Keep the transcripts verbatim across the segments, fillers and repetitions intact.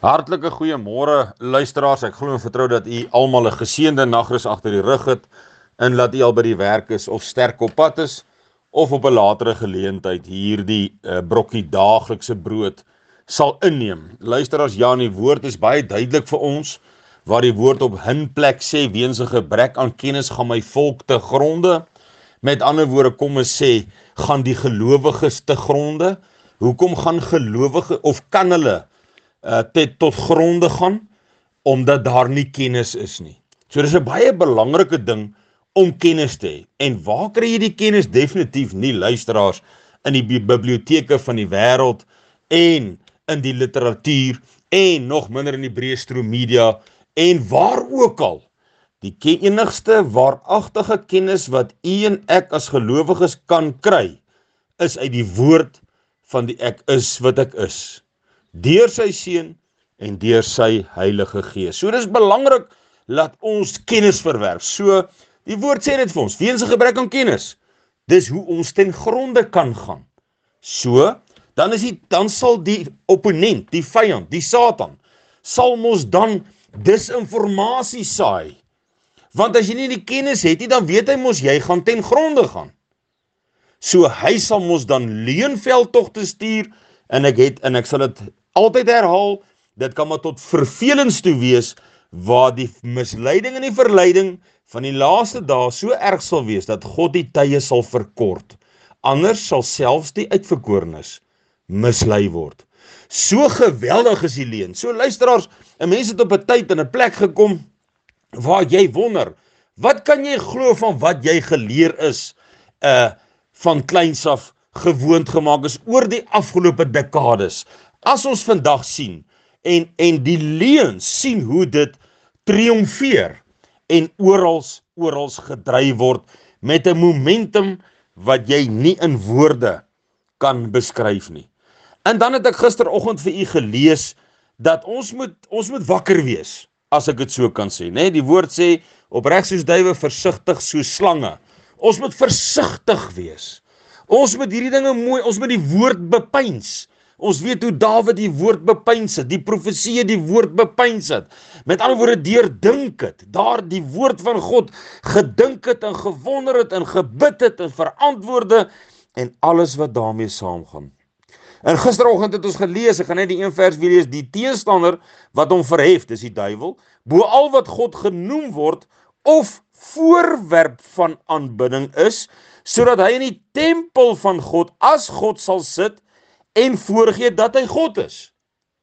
Hartlike goeiemôre luisteraars. Ek glo en vertrou dat u almal 'n geseënde nagrus agter die rug het en laat u al by die werk is of sterk op pad is of op 'n latere geleentheid hierdie uh, brokkie daaglikse brood sal inneem. Luisteraars, ja, die woord is baie duidelik vir ons waar die woord op hun plek sê weens 'n gebrek aan kennis gaan my volk te gronde. Met ander woorde kom ons sê gaan die gelowiges te gronde. Hoekom gaan gelowige of kan hulle Uh, dit tot gronde gaan, omdat daar nie kennis is nie. So dis 'n baie belangrike ding om kennis te hê. En waar kry jy die kennis? Definitief nie, luisteraars, in die biblioteke van die wêreld en in die literatuur en nog minder in die breë stroom media en waar ook al. Die enigste waaragtige kennis wat u en ek as gelowiges kan kry, is uit die woord van die ek is wat ek is. Deur sy seun en deur sy Heilige Gees. So dis belangrik dat ons kennis verwerf. So die woord sê dit vir ons, weens 'n gebrek aan kennis. Dis hoe ons ten gronde kan gaan. So, dan is die dan sal die opponent, die vyand, die Satan, sal mos dan disinformasie saai. Want as jy nie die kennis het nie, dan weet hy mos jy gaan ten gronde gaan. So hy sal mos dan leeuveldtogte stuur en ek het en ek sal dit altyd herhaal, dit kan maar tot vervelings toe wees, waar die misleiding en die verleiding van die laaste dae so erg sal wees, dat God die tye sal verkort. Anders sal selfs die uitverkorenes mislei word. So geweldig is die leuen. So luisteraars, 'n mens het op 'n tyd en 'n plek gekom, waar jy wonder, wat kan jy glo van wat jy geleer is, uh, van kleins af gewoond gemaak is, oor die afgelope dekades. As ons vandag sien, en, en die leuns sien hoe dit triomfeer, en orals, orals gedryf word, met 'n momentum, wat jy nie in woorde kan beskryf nie. En dan het ek gisteroggend vir u gelees, dat ons moet, ons moet wakker wees, as ek dit so kan sê, nee, die woord sê, opreg soos duwe, versigtig soos slange. Ons moet versigtig wees. Ons moet hierdie dinge mooi, ons moet die woord bepeins. Ons weet hoe Dawid die woord bepeins het, die profesie die woord bepeins het. Met ander woorde, deurdink het, daar die woord van God gedink het en gewonder het en gebid het en verantwoorde en alles wat daarmee saamgaan. En gisteroggend het ons gelees, ek gaan net die een vers weer lees, die teenstander wat hom verhef, dis die duiwel, bo al wat God genoem word of voorwerp van aanbidding is, sodat hy in die tempel van God as God sal sit en voorgee dat hy God is.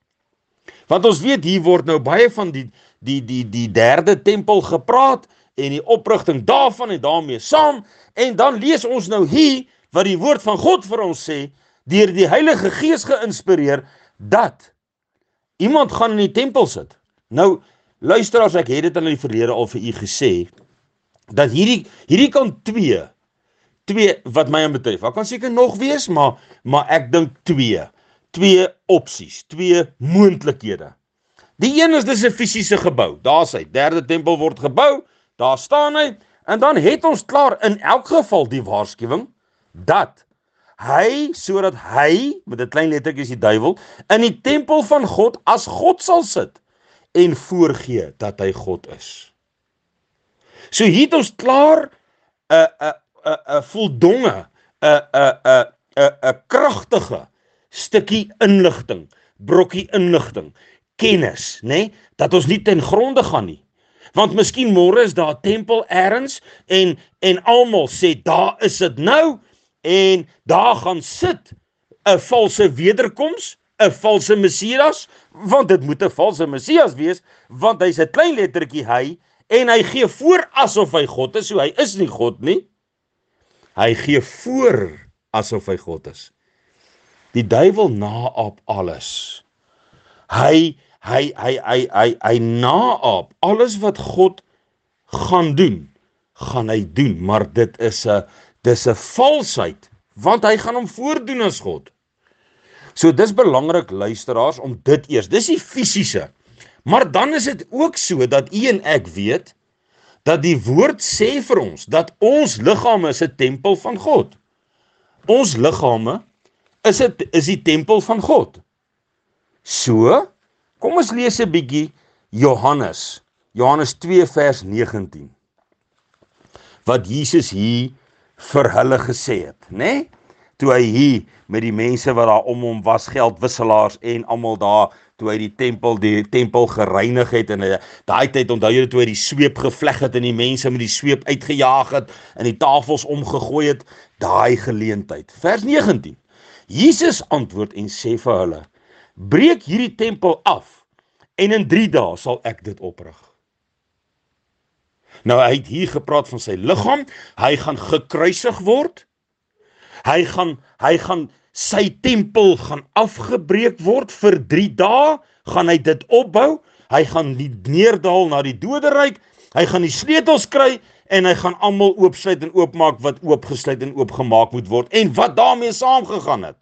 Want ons weet, hier word nou baie van die, die, die, die derde tempel gepraat, en die oprigting daarvan en daarmee saam, en dan lees ons nou hier, wat die woord van God vir ons sê, deur die Heilige Gees geïnspireer, dat iemand gaan in die tempel sit. Nou, luisteraars, ek het dit in die verlede al vir u gesê, dat hierdie, hierdie kan twee, twee wat my betref, wat kan seker nog wees, maar, maar ek dink twee, twee opsies, twee moontlikhede. Die een is, dis 'n fisiese gebou, daar is hy, derde tempel word gebou, daar staan hy, en dan het ons klaar in elk geval die waarskuwing, dat hy, sodat hy, met 'n klein lettertjie is die duiwel, in die tempel van God as God sal sit, en voorgee dat hy God is. So hier het ons klaar, 'n 'n 'n 'n voldonge, 'n 'n 'n 'n 'n kragtige stukkie inligting, brokkie inligting, kennis, né, dat ons nie ten gronde gaan nie. Want miskien môre is daar 'n tempel ergens en en almal sê daar is dit nou en daar gaan sit 'n valse wederkoms, 'n valse Messias, want dit moet 'n valse Messias wees, want hy's 'n klein lettertjie hy en hy gee voor asof hy God is, so hy is nie God nie. Hy gee voor asof hy God is. Die duiwel naap alles. Hy hy hy hy hy hy naap alles wat God gaan doen, gaan hy doen, maar dit is 'n dis 'n valsheid, want hy gaan hom voordoen as God. So dis belangrik, luisteraars, om dit eers, dis die fisiese. Maar dan is dit ook so dat u en ek weet dat die woord sê vir ons dat ons liggame is 'n tempel van God. Ons liggame is dit is die tempel van God. So Kom ons lees 'n bietjie Johannes, Johannes twee vers negentien. Wat Jesus hier vir hulle gesê het, né? Nee? Toe hy hier met die mense wat daar om hom was, geldwisselaars en almal daar, toe hy die tempel, die tempel gereinig het, en hy, daai tyd onthou jy toe hy die sweep gevleg het en die mense met die sweep uitgejaag het en die tafels omgegooi het, daai geleentheid. Vers negentien. Jesus antwoord en sê vir hulle, breek hierdie tempel af en in drie dae sal ek dit oprig. Nou hy het hier gepraat van sy liggaam, hy gaan gekruisig word, hy gaan, hy gaan sy tempel gaan afgebreek word vir drie dae, gaan hy dit opbou, hy gaan die neerdaal na die doderyk, hy gaan die sleutels kry, en hy gaan almal oopsluit en oopmaak wat oopgesluit en oopgemaak moet word, en wat daarmee saamgegaan het.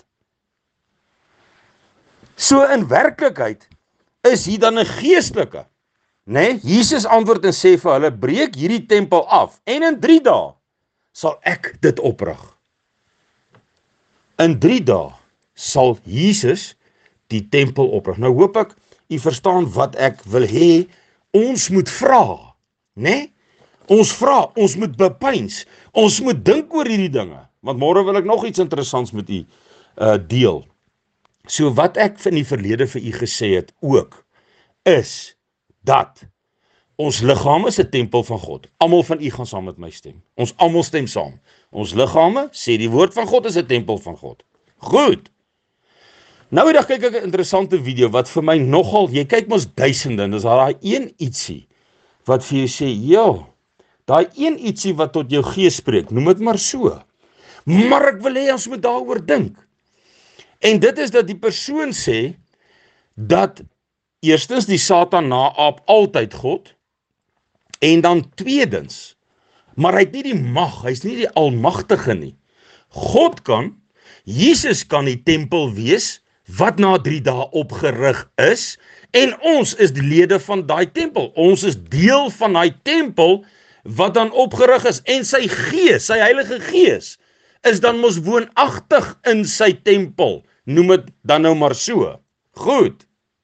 So in werklikheid is hier dan 'n geestelike, né? Jesus antwoord en sê vir hulle, breek hierdie tempel af, en in drie dae sal ek dit oprig. In drie dae sal Jesus die tempel oprig. Nou hoop ek, u verstaan wat ek wil hê, ons moet vra, né? Ons vra, ons moet bepeins, ons moet dink oor hierdie dinge, want môre wil ek nog iets interessants met u uh, deel. So wat ek in die verlede vir u gesê het ook, is dat ons liggame is 'n tempel van God. Almal van u gaan saam met my stem. Ons almal stem saam. Ons liggame, sê die woord van God, is 'n tempel van God. Goed. Nou eendag kyk ek 'n interessante video wat vir my nogal, jy kyk mos duisende, en dis daai een ietsie wat vir jou sê, ja, daai een ietsie wat tot jou gees spreek, noem dit maar so. Maar ek wil hê ons moet daaroor dink. En dit is dat die persoon sê dat eerstens die Satan naaap altyd God, en dan tweedens, maar hy het nie die mag, hy is nie die almagtige nie. God kan, Jesus kan die tempel wees, wat na drie dae opgerig is, en ons is die lede van daai tempel. Ons is deel van daai tempel, wat dan opgerig is, en sy gees, sy Heilige Gees, is dan mos woonagtig in sy tempel, noem dit dan nou maar so. Goed.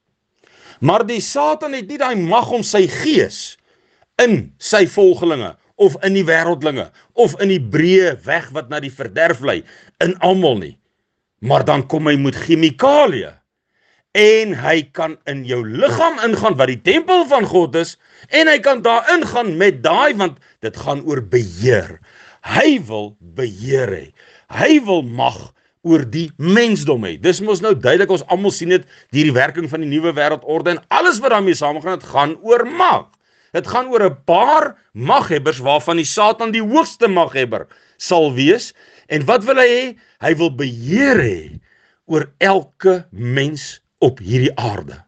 Maar die Satan het nie daai mag om sy gees in sy volgelinge, of in die wêreldlinge, of in die breë weg wat na die verderf lei, in almal nie. Maar dan kom hy met chemikalie, en hy kan in jou liggaam ingaan, wat die tempel van God is, en hy kan daar ingaan met daai, want dit gaan oor beheer. Hy wil beheer hê. Hy wil mag oor die mensdom hê. Dis mos nou duidelik, ons almal sien dit, die werking van die nuwe wêreldorde, en alles wat daarmee saamgaan, het gaan oor mag. Het gaan oor 'n paar maghebbers, waarvan die Satan die hoogste maghebber sal wees, en wat wil hy hê? Hy wil beheer hê oor elke mens op hierdie aarde.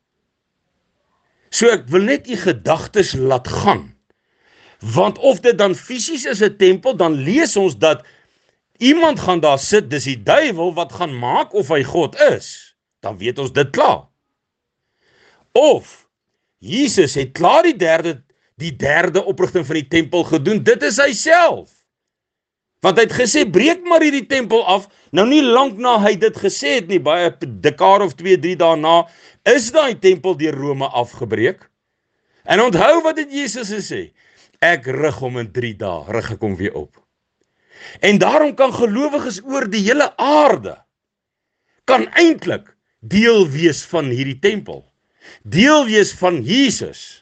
So ek wil net die gedagtes laat gaan, want of dit dan fisies is 'n tempel, dan lees ons dat iemand gaan daar sit, dis die duiwel wat gaan maak of hy God is, dan weet ons dit klaar. Of Jesus het klaar die derde, die derde oprigting van die tempel gedoen, dit is hy self. Want hy het gesê, breek maar hierdie tempel af, nou nie lank na hy dit gesê het nie, baie dekade of twee, drie daarna, is daai tempel deur Rome afgebreek. En onthou wat het Jesus gesê, ek rig hom in drie dae, rig ek hom weer op. En daarom kan gelowiges oor die hele aarde, kan eintlik deel wees van hierdie tempel, deel wees van Jesus.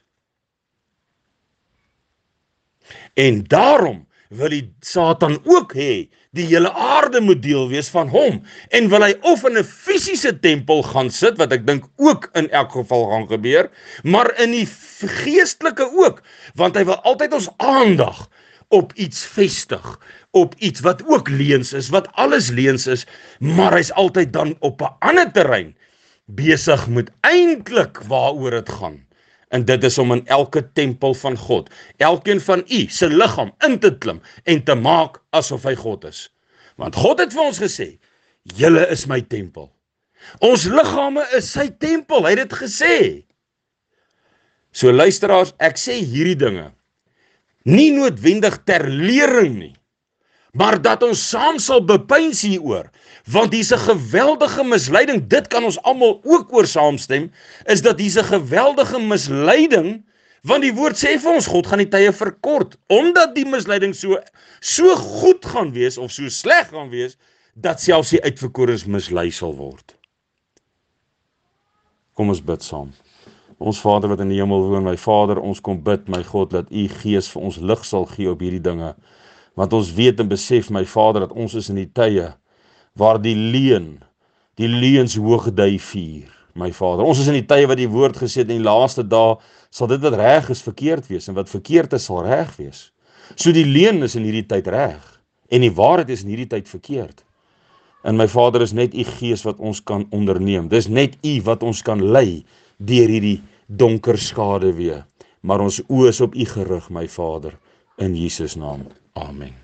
En daarom wil die Satan ook hê, die hele aarde moet deel wees van hom, en wil hy of in 'n fisiese tempel gaan sit, wat ek dink ook in elk geval gaan gebeur, maar in die geestelike ook, want hy wil altyd ons aandag op iets vestig, op iets wat ook leuns is, wat alles leuns is, maar hy's altyd dan op 'n ander terrein besig met eintlik waaroor dit gaan. En dit is om in elke tempel van God, elkeen van u se liggaam in te klim en te maak asof hy God is. Want God het vir ons gesê, julle is my tempel. Ons liggame is sy tempel, hy het dit gesê. So luisteraars, ek sê hierdie dinge, nie noodwendig ter lering nie, maar dat ons saam sal bepeins hieroor, Want hier's 'n geweldige misleiding, dit kan ons almal ook oor saamstem, is dat hier's 'n geweldige misleiding, want die woord sê vir ons, God gaan die tye verkort, omdat die misleiding so, so goed gaan wees, of so sleg gaan wees, dat selfs die uitverkorenes mislei sal word. Kom ons bid saam. Ons Vader wat in die hemel woon, my Vader, ons kom bid, my God, dat U Gees vir ons lig sal gee op hierdie dinge, want ons weet en besef, my Vader, dat ons is in die tye, waar die leuen, die leuens hoogdui vier, my Vader. Ons is in die tye wat die woord gesê het, in die laaste dae, sal dit wat reg is verkeerd wees, en wat verkeerd is sal reg wees. So die leuen is in hierdie tyd reg, en die waarheid is in hierdie tyd verkeerd. En my Vader, is net U Gees wat ons kan onderneem. Dis net U wat ons kan lei deur hierdie donker skaduwee. Maar ons oë is op U gerig, my Vader, in Jesus naam. Amen.